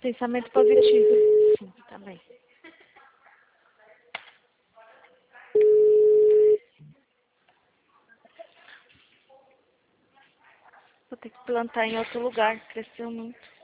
Pensamento positivo. Sim, também. Vou ter que plantar em outro lugar. Cresceu muito.